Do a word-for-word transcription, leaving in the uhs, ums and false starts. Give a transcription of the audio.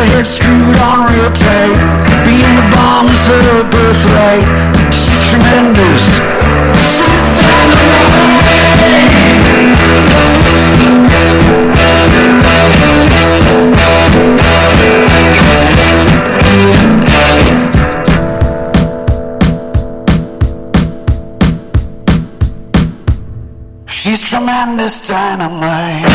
her head screwed on real tight. Being the bomb is her birthright. She's tremendous. She's She's tremendous dynamite.